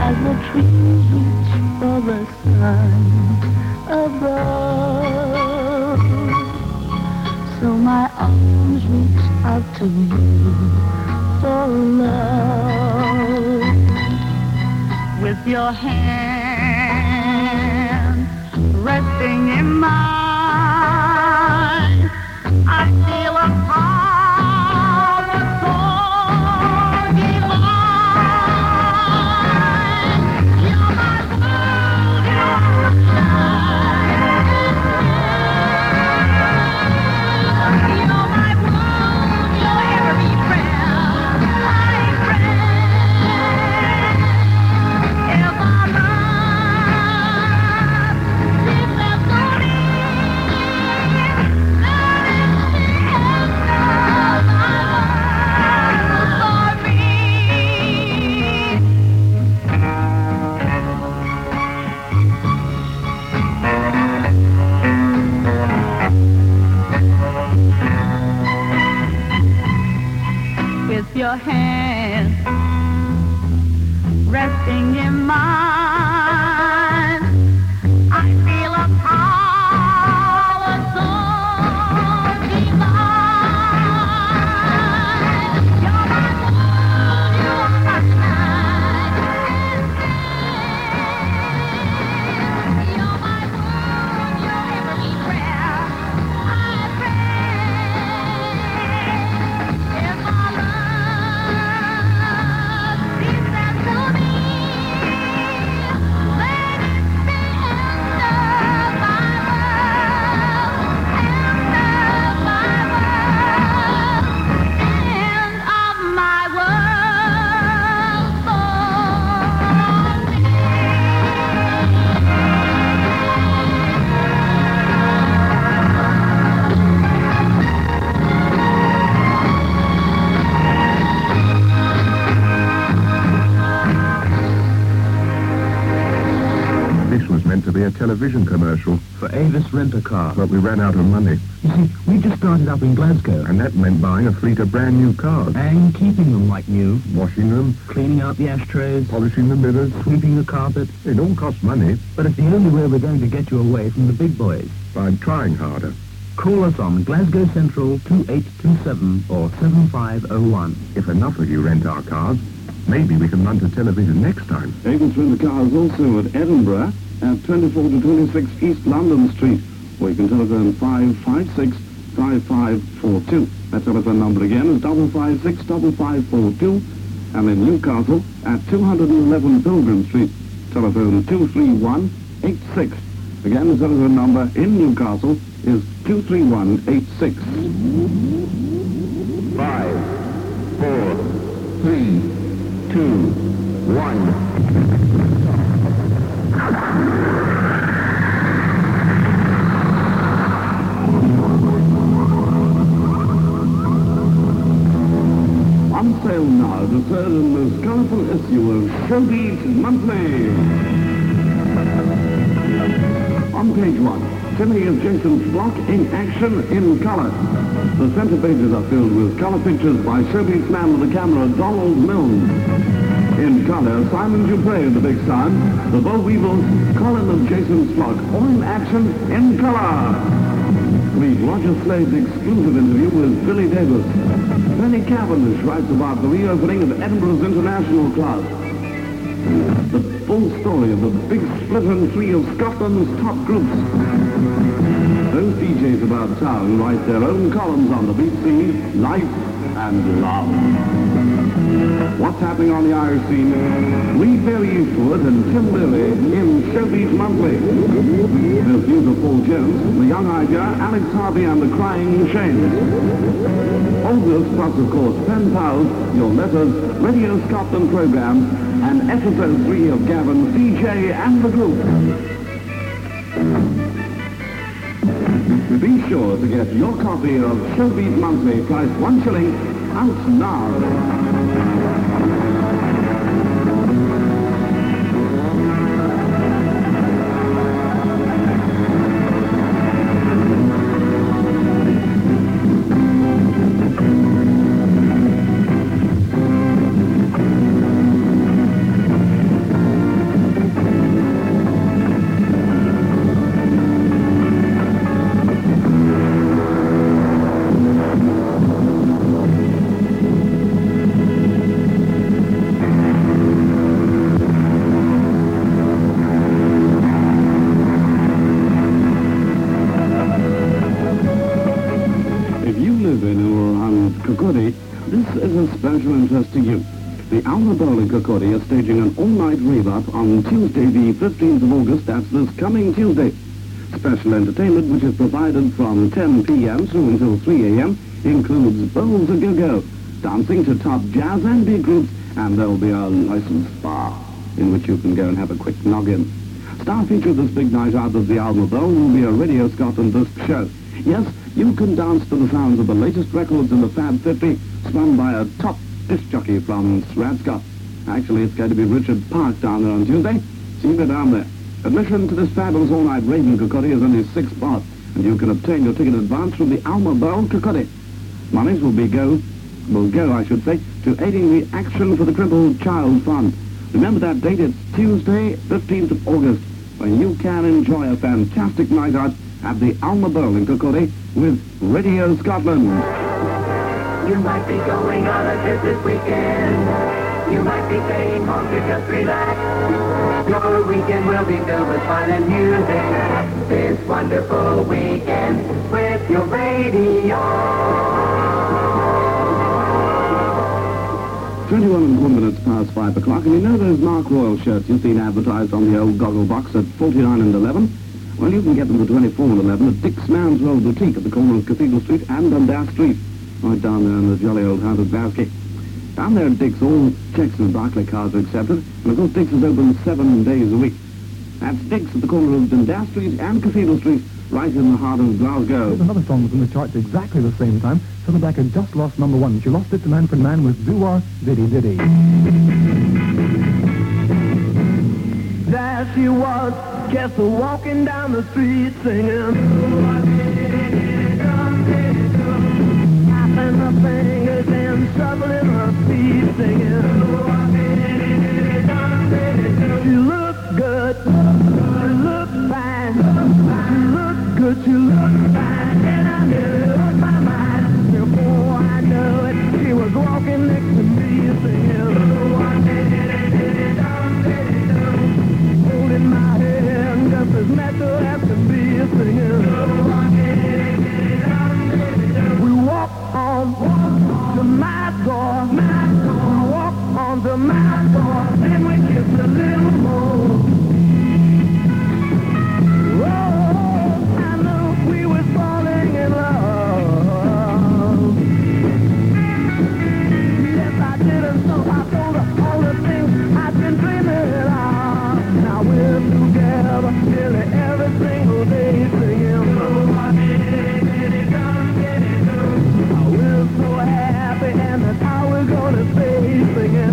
as the trees reach for the sun above. So my arms reach out to you for love. With your hand resting in mine, I feel a power so divine. You're my world, you're my life. You're my world, you're every prayer I pray. If our love is memory, that is the end of my world for me. With your hand resting in mine, I feel a power so divine. You're my world, you're my life. You're my world, you're every prayer I pray. If our love is meant to be, then it's the end of my world, end of my world, end of my world for me. This was meant to be a television commercial, For Avis Rent-A-Car. but we ran out of money. You see, we just started up in Glasgow. And that meant buying a fleet of brand new cars, And keeping them like new. washing them, Cleaning out the ashtrays. polishing the mirrors. Sweeping the carpet. It all costs money. But it's the only way we're going to get you away from the big boys. By trying harder. Call us on Glasgow Central 2827 or 7501. If enough of you rent our cars, maybe we can run to television next time. Avis Rent-A-Car is also at Edinburgh at 24 to 26 East London Street, where you can telephone 556-5542. That telephone number again is 556-5542. And in Newcastle at 211 Pilgrim Street, telephone 23186. Again, the telephone number in Newcastle is 23186. 5, 4, 3, 2, 1. On sale now, the third and most colorful issue of Showbeat Monthly. On page 1, Timmy of Jason's Block in action in color. The center pages are filled with color pictures by Showbeat's man with the camera, Donald Milne. In color, Simon Dupre of the Big Sun, the Bo Weevils, Colin of Jason's Flock, all in action in color. Read Roger Slade's exclusive interview with Billy Davis. Penny Cavendish writes about the reopening of Edinburgh's International Club. The full story of the big split in three of Scotland's top groups. Those DJs about town write their own columns on the BBC, Life and Love. What's happening on the Irish scene? Lee Perry Eastwood and Tim Lilly in Showbeat Monthly. There's news of Paul Jones, The Young Idea, Alex Harvey and The Crying Machines. All this plus, of course, Pen Pals, Your Letters, Radio Scotland programs, and episode 3 of Gavin, CJ and the group. Be sure to get your copy of Showbeat Monthly, priced £1 shilling, out now. is of special interest to you. The Alma Bowl in Kirkcaldy is staging an all-night rave-up on Tuesday, the 15th of August. That's this coming Tuesday. Special entertainment, which is provided from 10 p.m. through until 3 a.m., includes bowls a go-go, dancing to top jazz and beat groups, and there'll be a licensed bar in which you can go and have a quick noggin. Star feature of this big night out of the Alma Bowl will be a Radio Scotland disc show. Yes, you can dance to the sounds of the latest records in the Fab 50, spun by a top disc jockey from Swanscott. Actually, it's going to be Richard Park down there on Tuesday, so you go down there. Admission to this fabulous all-night rave in Kirkcaldy is only £6, and you can obtain your ticket in advance from the Alma Bowl, Kirkcaldy. Monies will go, to aiding the Action for the Crippled Child Fund. Remember that date, it's Tuesday, 15th of August, when you can enjoy a fantastic night out at the Alma Bowl in Kirkcaldy with Radio Scotland. You might be going on a trip this weekend. You might be staying home to just relax. Your weekend will be filled with fun and music. This wonderful weekend with your radio. 21 past 5 o'clock, and you know those Mark Royal shirts you've seen advertised on the old goggle box at 49 and 11? Well, you can get them for 24 and 11 at Dick's Man's Roll Boutique at the corner of Cathedral Street and Dundas Street, right down there in the jolly old house of Basky. Down there at Dick's, all checks and Barclay cards are accepted, and of course Dick's is open 7 days a week. That's Dick's at the corner of Dundas Street and Cathedral Street, right in the heart of Glasgow. There's another song that's in the charts exactly the same time. Saddleback had just lost number 1. She lost it to Manfred Mann with Do-Wah Diddy Diddy. There she was, just walking down the street singing. Tapping her fingers and shuffling her feet singing. She looked good, she looked fine. She looked good, she looked fine. And I knew it was my mind. Before I knew it, she was walking next to me singing. Holding my hand just as natural as can be singing. We walk on to my door. We walk on to my door. Then we kiss a little more. Oh, I knew we were falling in love. Yes, I did, and so I told her all the things I've been dreaming of. Now we're together nearly every single day singing. We're so happy, and that's how we're gonna stay singing.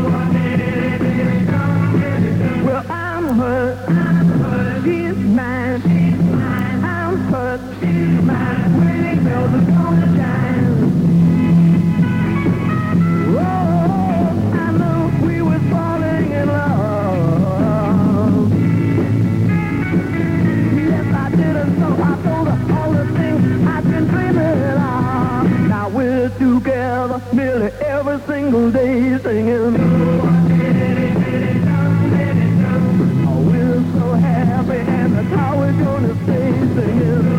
Well, I'm hurt, she's mine. I'm hurt, she's mine. We know the gonna shine. Oh, I knew we were falling in love. Yes, I did, and so I told her all the things I've been dreaming of. Now we're together nearly every single day singing. Oh, we're so happy, and that's how we're gonna stay singing.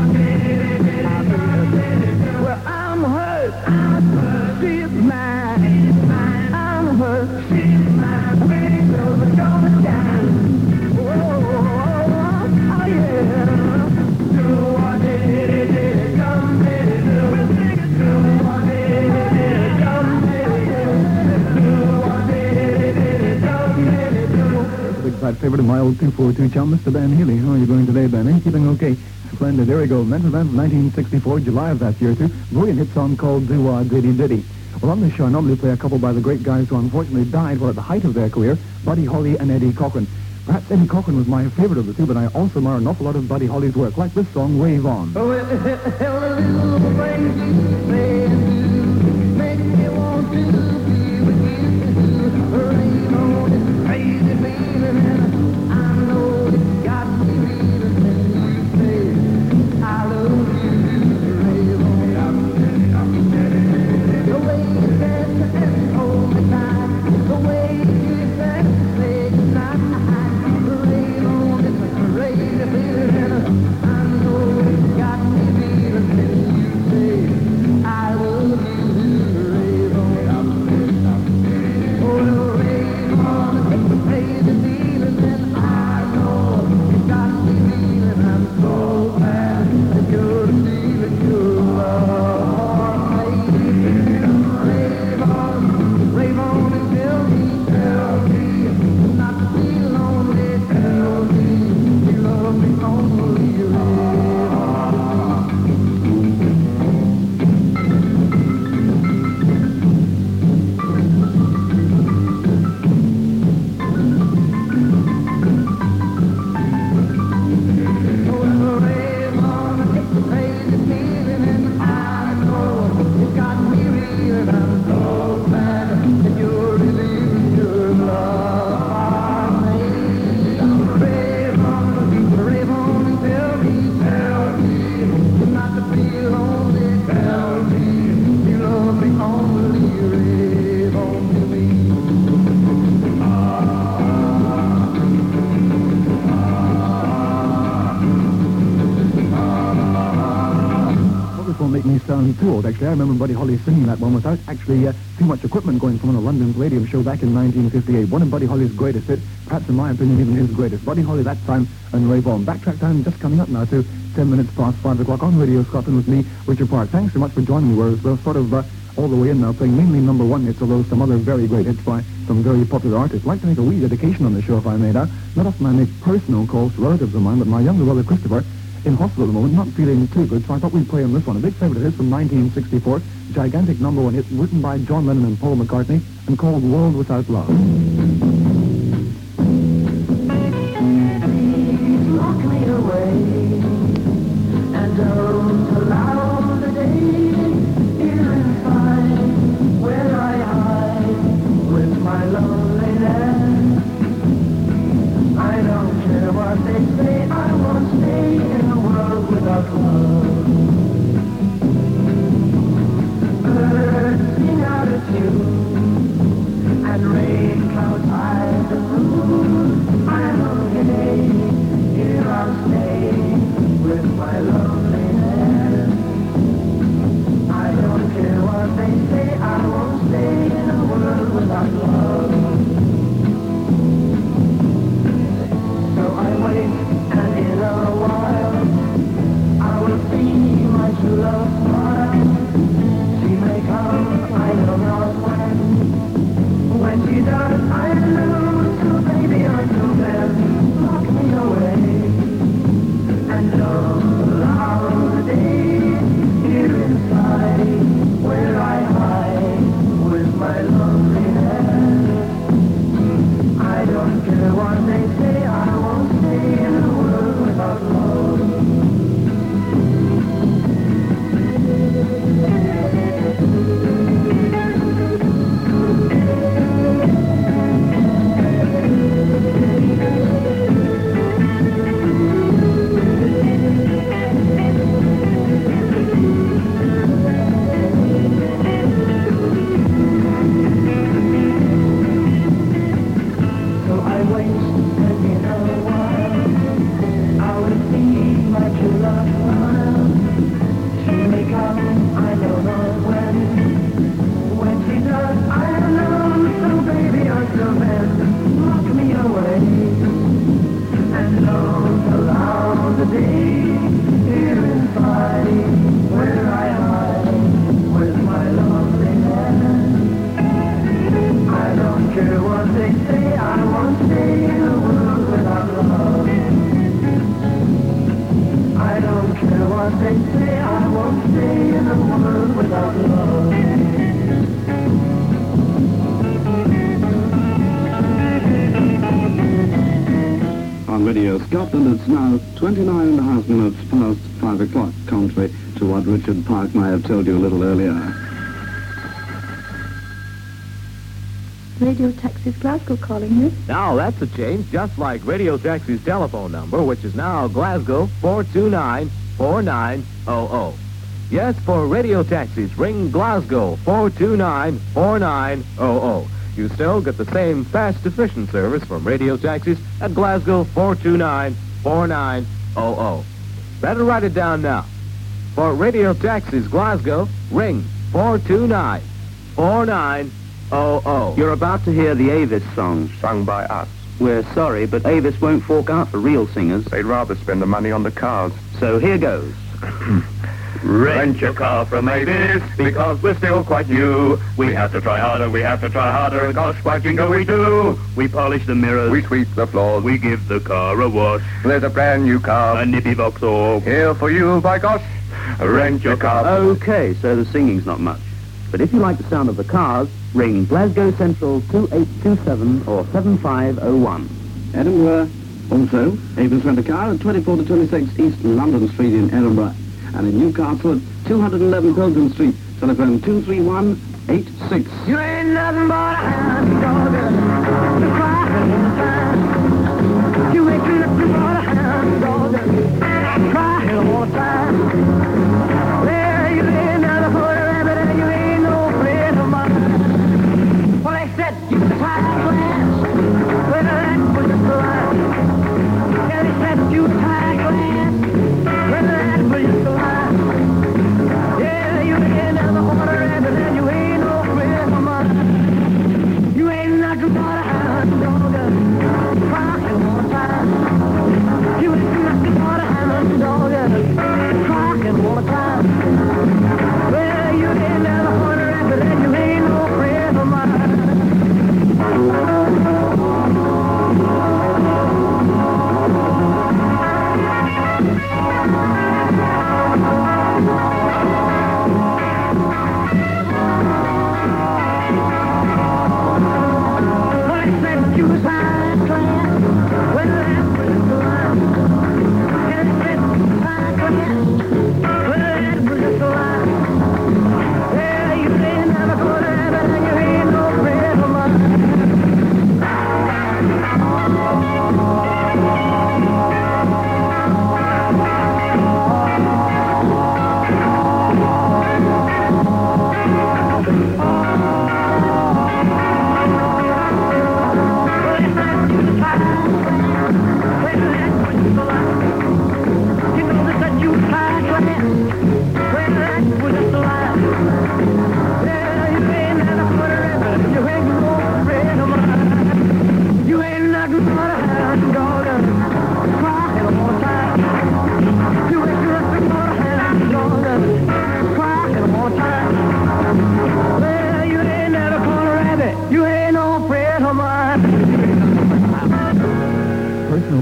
Well, I'm hurt, she's mine. I'm hurt, she's mine. We know we're gonna shine. Oh, yeah. Do what it come, baby, do. We'll sing it through. Do what it come, baby, do. Do what it come, baby, do. Big fat favorite of my old 242 chum, Mr. Ben Healy. How are you doing today, Ben? Keeping okay? Splendid. There we go. Manfred Mann from 1964, July of that year, too. Brilliant hit song called Do-Wah Diddy Diddy. Well, on this show, I normally play a couple by the great guys who unfortunately died while at the height of their career, Buddy Holly and Eddie Cochran. Perhaps Eddie Cochran was my favorite of the two, but I also admire an awful lot of Buddy Holly's work, like this song, Wave On. Oh, well, little things you say and do make me want to be with you. Rain on this crazy feeling, and I know it's got me feeling when you say I love you. Rave on. The way you dance and hold me tight, the way you kiss and say goodnight. Rave on this crazy feeling, and I know it's got me feeling when you say I love you. Rave on. make me sound too old, actually. I remember Buddy Holly singing that one without actually too much equipment going from on a London Palladium show back in 1958. One of Buddy Holly's greatest hits, perhaps in my opinion even his greatest. Buddy Holly that time and Ray Vaughan. Backtrack time just coming up now to 10 minutes past 5 o'clock on Radio Scotland with me, Richard Park. Thanks so much for joining me. We're sort of all the way in now, playing mainly number one hits, although some other very great hits by some very popular artists. I'd like to make a wee dedication on the show, if I may now. Not often I make personal calls to relatives of mine, but my younger brother Christopher, in hospital at the moment, not feeling too good, so I thought we'd play him this one. A big favourite of his from 1964, gigantic number one hit, written by John Lennon and Paul McCartney, and called World Without Love. Lock me away and don't allow the day here inside where I hide with my loneliness. I don't care what they say, I won't stay in a world without love. Birds sing out of tune and rain clouds hide the moon. I'm okay, here I'll stay with my loneliness. I don't care what they say, I won't stay in a world without love. So I wait, and in a while I will see my true love smile. She may come, I know not when. When she does, I lose. So baby, until then, lock me away and don't allow the day here inside where I hide with my loneliness. I don't care what they say, I won't stay in a world without love. So I wait, and in a while I will see my true love smile. She may come, I know not when. When she does, I know. So baby, until then, lock me away and don't allow the day here inside where I hide with my loneliness. I don't care what they say, I won't stay in a world without love. I don't care what they say, I won't stay in a world without love. On Radio Scotland, it's now 29 and a half minutes past 5 o'clock, contrary to what Richard Park may have told you a little earlier. Radio Taxis Glasgow calling you. Now that's a change, just like Radio Taxi's telephone number, which is now Glasgow 429-4900. Yes, for Radio Taxis, ring Glasgow 429-4900. You still get the same fast, efficient service from Radio Taxis at Glasgow 429-4900. Better write it down now. For Radio Taxis Glasgow, ring 429-4900. You're about to hear the Avis song, sung by us. We're sorry, but Avis won't fork out for real singers. They'd rather spend the money on the cars. So here goes. Rent your car from Avis because we're still quite new. We have to try harder, and gosh, what jingle we do. We polish the mirrors. We sweep the floors. We give the car a wash. There's a brand new car. A nippy Vauxhall. Here for you, by gosh. Rent your car. Okay, so the singing's not much. But if you like the sound of the cars, ring Glasgow Central 2827 or 7501. Edinburgh, also, Avis rent a car at 24 to 26 East London Street in Edinburgh. And in Newcastle at 211 Pilgrim Street, telephone 231-86. You ain't nothing but a hound dog, the crying in the time. You ain't nothing but a hound dog, crying all the time. Well, you ain't nothing but a rabbit and you ain't no friend of mine. Well, they said you was high class, well, that was just a lie. Yeah, they said you was high class, well, that was just a lie. Yeah.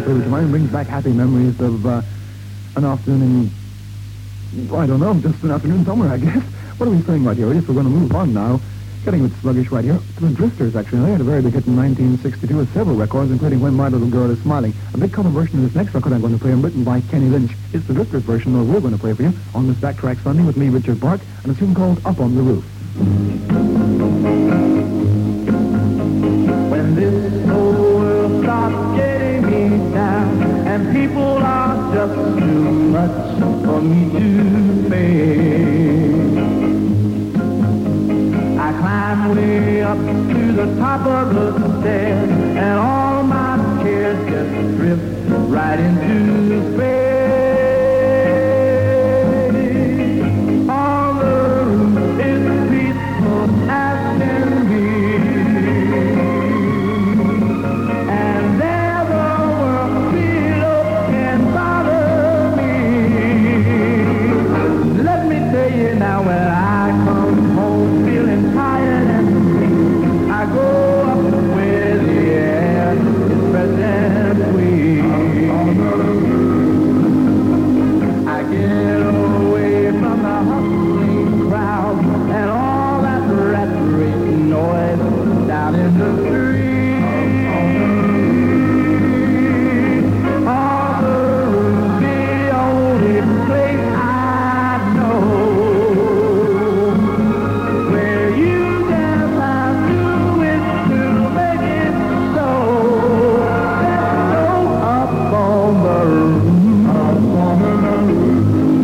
play with your mind brings back happy memories of an afternoon in, I don't know, just an afternoon somewhere, I guess. What are we saying right here? I guess we're going to move on now. Getting a bit sluggish right here. To the Drifters, actually. They had a very big hit in 1962 with several records, including When My Little Girl Is Smiling. A big cover version of this next record I'm going to play, written by Kenny Lynch. It's the Drifters version that we're going to play for you on this Backtrack Sunday with me, Richard Park, and a tune called Up on the Roof. When this whole world starts getting me down, and people are just too much for me to face, I climb way up to the top of the stairs, and all my cares just drift right into space. On the roof it's peaceful as can be, and there the world below can bother me. Let me tell you now, when I come home feeling tired and weak, I go up where the air is fresh and sweet. I get away from the hustling crowd and all that rat race noise down in the street. On the roof, the only place I know where you dance, I do it to make it so. Let's go up on the roof, up on the roof.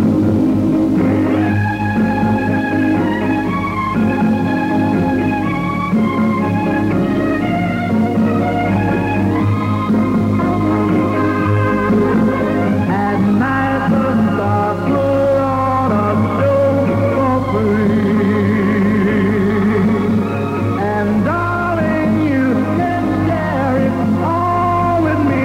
At night the stars glow on a show for free, and darling, you can share it all with me.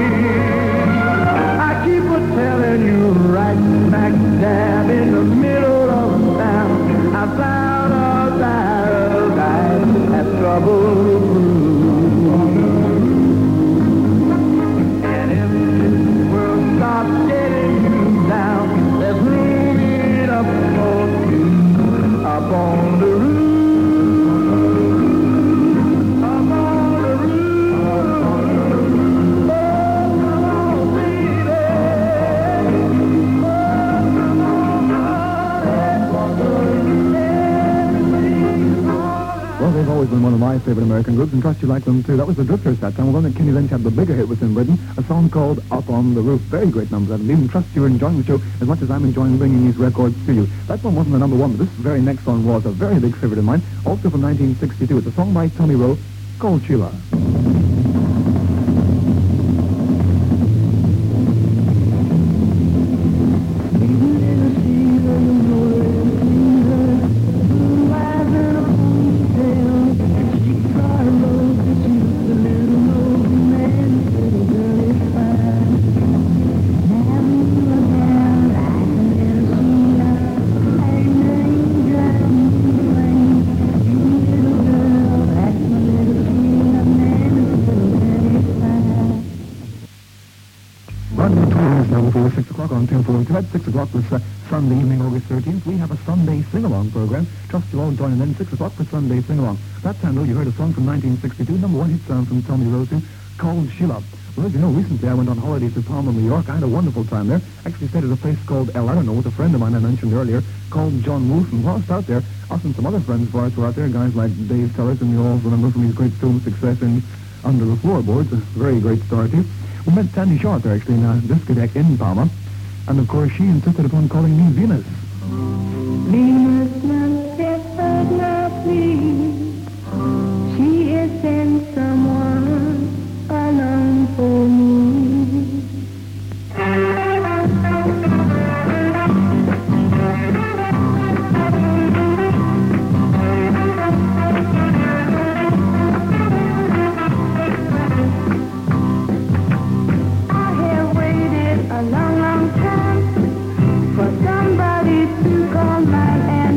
I keep a telling you right smack dab in the middle of town, I found a paradise that's trouble proof. And if this world starts getting you down, there's room enough for two up on the roof. Up on the roof. Oh, come on, baby. Oh, come on, Well, they've always been one of my favorite American groups, and trust you like them too. That was the Drifters that time. Well, then Kenny Lynch had the bigger hit within Britain, a song called Up on the Roof. Very great number. And even trust you're enjoying the show as much as I'm enjoying bringing these records to you. That one wasn't the number one, but this very next song was a very big favorite of mine, also from 1962. It's a song by Tommy Rowe called Sheila. Before 6 o'clock on 242. At 6 o'clock this Sunday evening, August 13th, we have a Sunday sing-along program. Trust you all join in then 6 o'clock for Sunday sing-along. That time, though, you heard a song from 1962, number one hit song from Tommy Rowe, called Sheila. Well, as you know, recently I went on holiday to Palma, New York. I had a wonderful time there. Actually stayed at a place called El Arano with a friend of mine I mentioned earlier called John Wolfe. And whilst out there, us and some other friends of ours were out there, guys like Dave Tellers, and you all remember from his great film success in Under the Floorboards, a very great star too. We met Sandy Shaw there actually in a discotheque in Palma. And of course she insisted upon calling me Venus. Venus must have heard my plea. She has sent someone along for me. A long, long time for somebody to call my hand.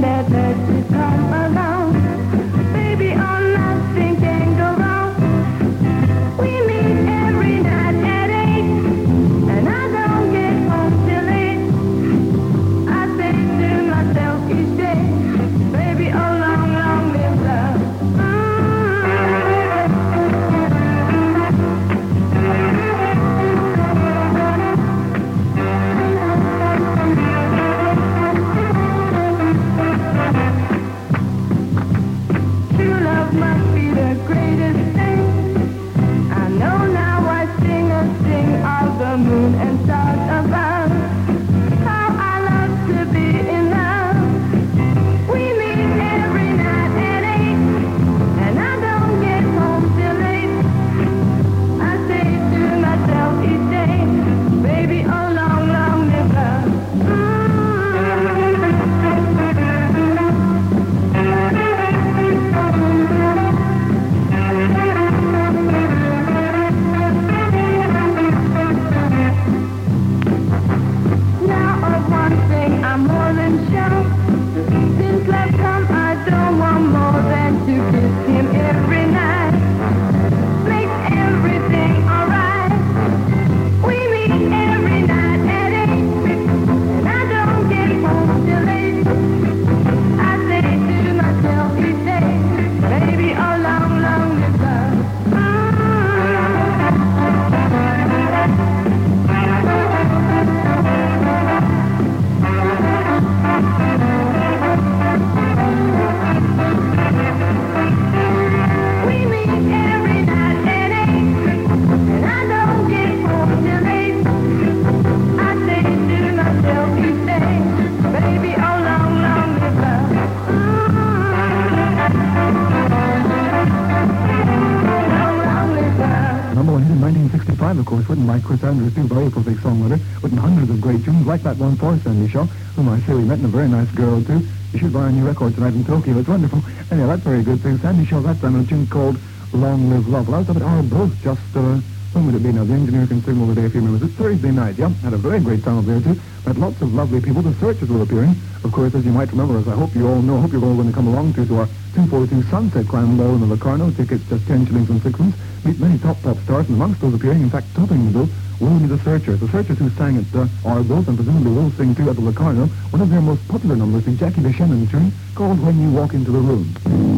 hit in 1965, of course, written by Chris Andrews, too, very prolific songwriter, written hundreds of great tunes, like that one for Sandy Shaw, whom I say we met, and a very nice girl, too. You should buy a new record tonight in Tokyo. It's wonderful. Anyway, that's very good, too. Sandy Shaw, that time, a tune called Long Live Love. Well, I was up at our booth just, when would it be now? The engineer can signal the day if he remembers. It's Thursday night, yeah. Had a very great time up there, too. Met lots of lovely people. The Searchers were appearing. Of course, as you might remember, as I hope you all know, I hope you're all going to come along to our 242 Sunset Clan Ball in the Locarno. Tickets just 10 shillings and sixpence. Meet many top stars, and amongst those appearing, in fact, topping the bill, will be the Searchers. The Searchers who sang at our booth and presumably will sing, too, at the Locarno. One of their most popular numbers, the Jackie DeShannon tune, called When You Walk Into the Room.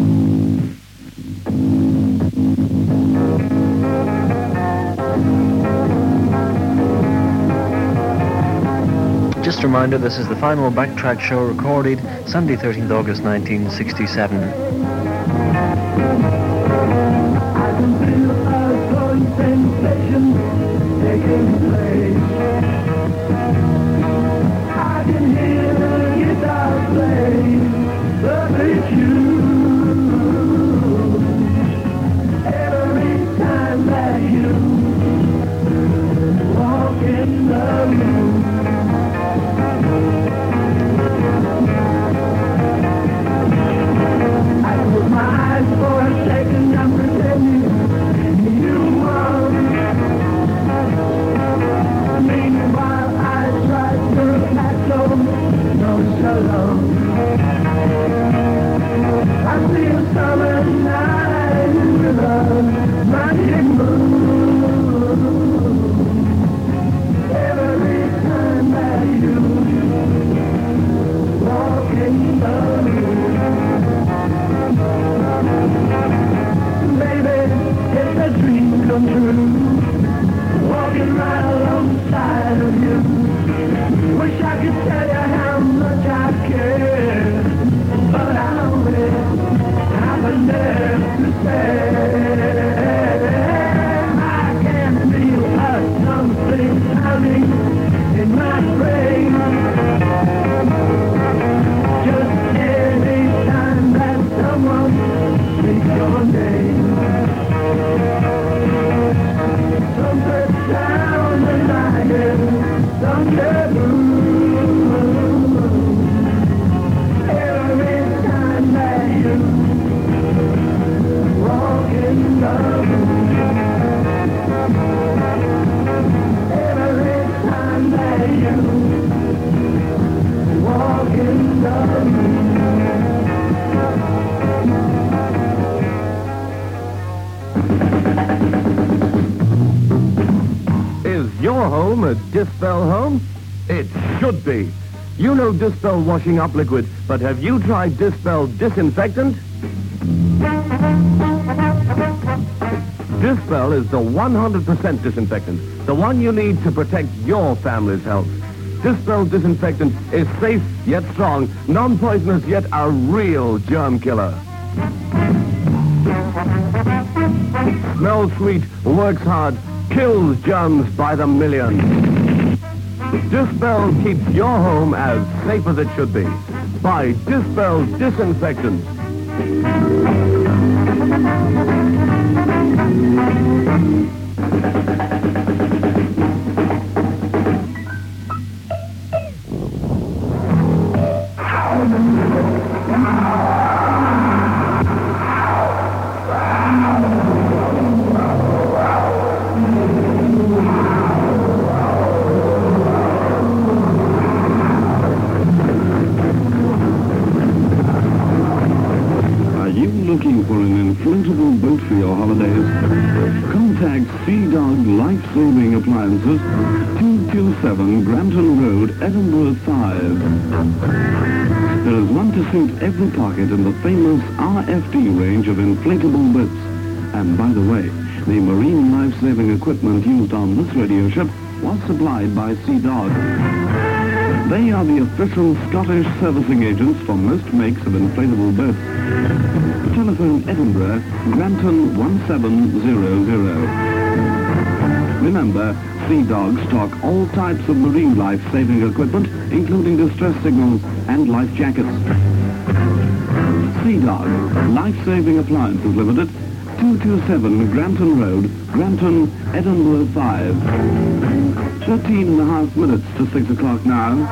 Just a reminder, this is the final Backtrack show recorded Sunday, 13th August 1967. I can feel a growing sensation taking place. I can hear the guitar play, but it's you. Every time that you walk in the room. For a second I'm pretending you are. Meanwhile I try to pass on no shalom. I feel summer night with a magic moon. Every time that you walk in the room. Baby, it's a dream come true, walking right alongside of you. Wish I could tell you how much I care, but I only have a nerve to say. I can feel something pounding in my brain. Just any time that someone speaks your name. Trumpet sound and I hear thunder boom. Every time that you walk in the room. Every time that you walk in the room. Is your home a Dispel home? It should be. You know Dispel washing up liquid, but have you tried Dispel disinfectant? Dispel is the 100% disinfectant, the one you need to protect your family's health. Dispel disinfectant is safe yet strong, non-poisonous yet a real germ killer. Smells sweet, works hard, kills germs by the million. Dispel keeps your home as safe as it should be. Buy Dispel disinfectant. Looking for an inflatable boat for your holidays? Contact Sea Dog Life-Saving Appliances, 227 Granton Road, Edinburgh 5. There is one to suit every pocket in the famous RFD range of inflatable boats. And by the way, the marine life-saving equipment used on this radio ship was supplied by Sea Dog. They are the official Scottish servicing agents for most makes of inflatable boats. Telephone Edinburgh, Granton 1700. Remember, Sea Dog stock all types of marine life-saving equipment, including distress signals and life jackets. Sea Dog, Life-Saving Appliances Limited, 227 Granton Road, Granton, Edinburgh 5. 13 and a half minutes to 6 o'clock now.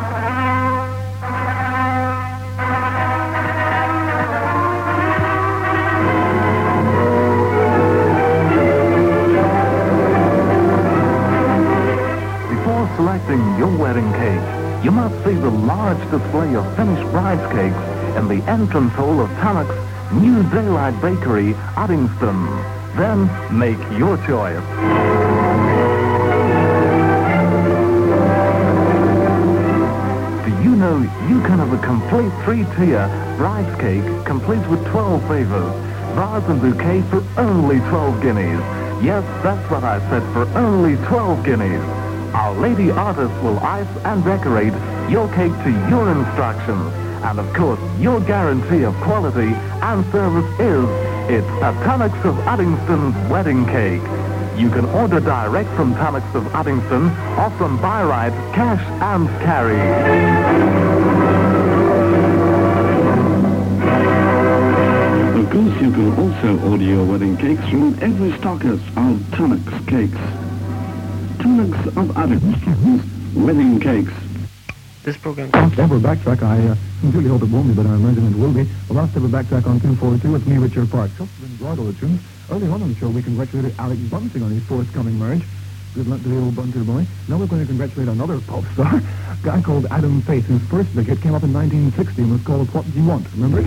Before selecting your wedding cake, you must see the large display of finished bride's cakes in the entrance hall of Tannock's New Daylight Bakery, Uddingston. Then make your choice. Do you know you can have a complete three-tier bride's cake complete with 12 favors, vase and bouquet for only 12 guineas. Yes, that's what I said, for only 12 guineas. Our lady artist will ice and decorate your cake to your instructions. And of course, your guarantee of quality and service is, it's a Tannock's of Uddingston's wedding cake. You can order direct from Tannock's of Uddingston or from Buy-Right, cash and carry. Of course, you can also order your wedding cakes from every stockist of Tannock's Cakes. Tannock's of Uddingston's wedding cakes. This program... Ever backtrack, I sincerely hope it won't be, but I imagine it will be. The last ever backtrack on 242, it's me, Richard Park. Just enjoyed all the tunes. Early on the show, we congratulated Alec Bunting on his forthcoming marriage. Good luck to the old bunter boy. Now we're going to congratulate another pop star, a guy called Adam Faith, whose first big hit came up in 1960 and was called What Do You Want? Remember it?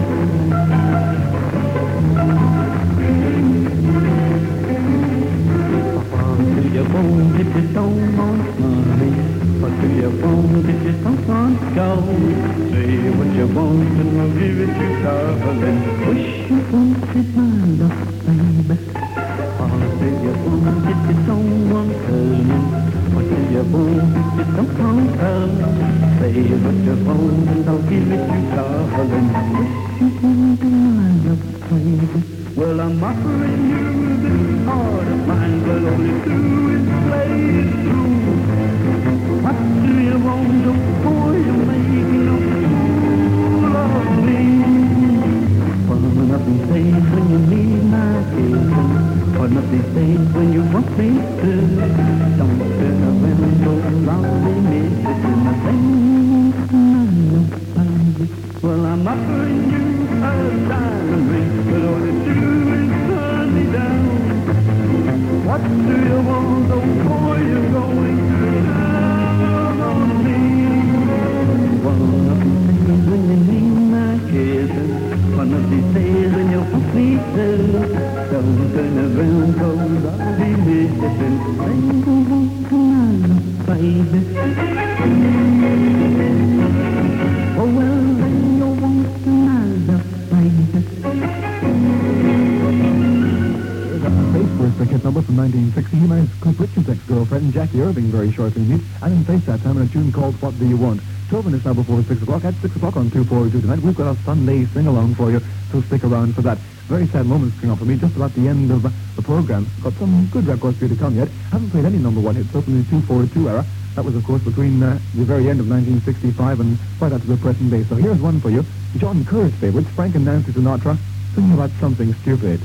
What do you want if you don't want to go? Say what you want and I'll give it to you, darling. Wish you wanted my love, baby. What do you want if you don't want turning? What do you want if you don't want turning? Say what you want and I'll give it to you, darling. Wish you wanted my love, baby. Well, I'm offering you this heart of mine, but all you do is play it through. What do you want, oh boy, you're making a fool of me. For nothing stays when you need my kissing, for nothing stays when you want me to. Don't turn around, don't lovely me, listen, I think well, I'm offering you a diamond ring, but all you do is turn me down. What do you want, oh boy, you're going to turn on me. One of these days when you need my kisses, one of these days when you want me to. Don't turn around, cause I'll be missing. They don't want to know, baby. Oh well, they don't want to know, baby. Faith's first big hit number from 1960. He married Cliff Richard's ex-girlfriend, Jackie Irving, very shortly indeed. And in Faith that time in a tune called What Do You Want? 12 minutes now before 6 o'clock. At 6 o'clock on 242 tonight, we've got a Sunday sing-along for you, so stick around for that. Very sad moments coming up for me, just about the end of the program. Got some good records for you to come yet. Haven't played any number one hits up in the 242 era. That was, of course, between the very end of 1965 and right up to the present day. So here's one for you. John Kerr's favorites, Frank and Nancy Sinatra, singing about something stupid.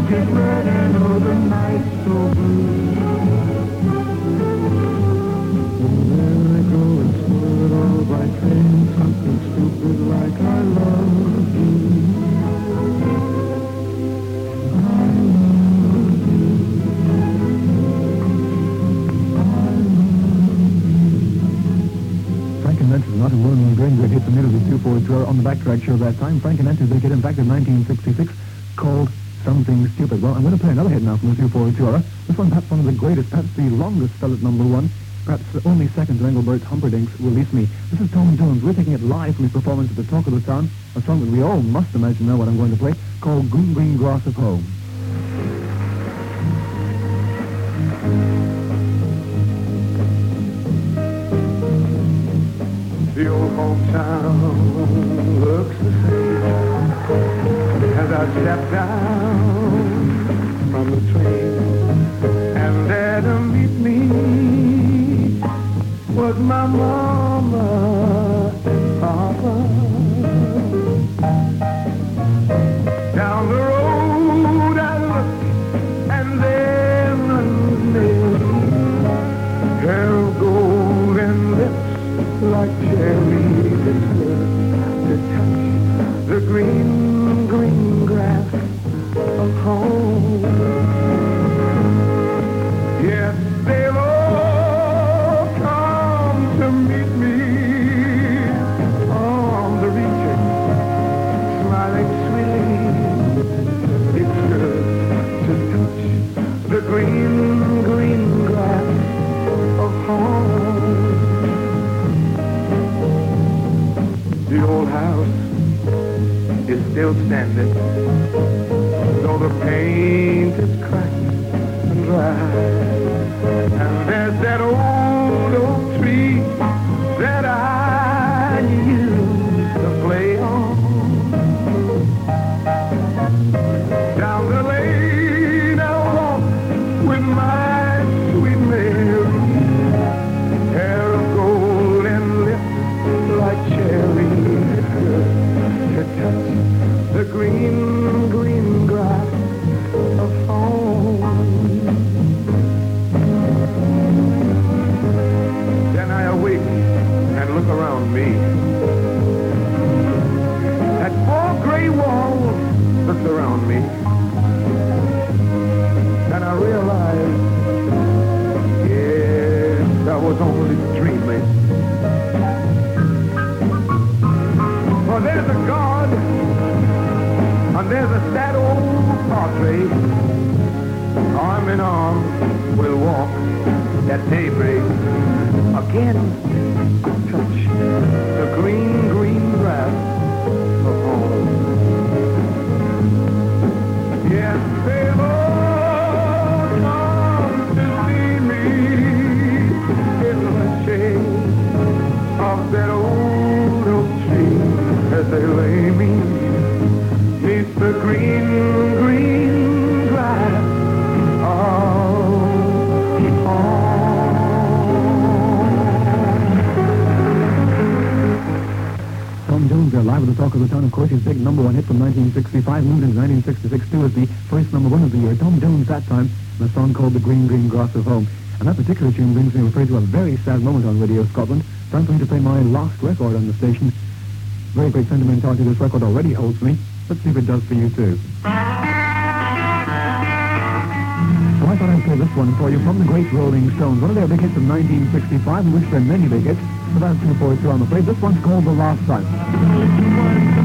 just burning, oh, the night's so blue. And there I go and spoil it all by saying something stupid like I love you. Frank and Mentor's Not Alone in Grain Great Hits immediately 242 on the Backtrack show that time. Frank and Mentor's big hit, in fact, in 1966, called Something Stupid. Well, I'm going to play another hit now from the 242. This one, perhaps one of the greatest, perhaps the longest spell at number one, perhaps only second to Engelbert's Humperdinck's Release Me. This is Tom Jones. We're taking it live from his performance at the Talk of the Town, a song that we all must imagine know what I'm going to play, called Green Green Grass of Home. The old hometown looks the same as I step down from the train, and there to meet me was my mama and papa. Down the road I looked, and there runs Mary, hair of gold and lips like cherries. It's good to touch the green, green grass of home. Yes, they'll all come to meet me on the reaching, smiling sweetly. It's good to touch the green, green grass of home. The old house is still standing, though the paint is cracked and dry. And there's that old oak tree that I used to play on. Down the lane I'll walk with my sweet Mary, hair of gold and lips like cherries. To touch the green, green grass of home. Then I awake and look around me. That four gray walls looked around me, and I realized, yes, I was only dreaming. For there's a God, and there's a sad old portrait. Arm in arm, we'll walk at daybreak. Again, I touch the green, green grass of home. Yes, they've all come to see me in the shade of that old oak tree, as they lay me neath the green, green grass of home. Tom Jones there live at the Talk of the Town. Of course, his big number one hit from 1965 moved into 1966 too as the first number one of the year. Tom Jones that time, and a song called The Green, Green Grass of Home. And that particular tune brings me, I'm afraid, to a very sad moment on Radio Scotland. So I'm going to play my last record on the station. Very great sentimentality this record already holds me. Let's see if it does for you too. So I thought I'd play this one for you from the great Rolling Stones. One of their big hits of 1965, in which there are many big hits. So that's 242, I'm afraid. This one's called The Last Time.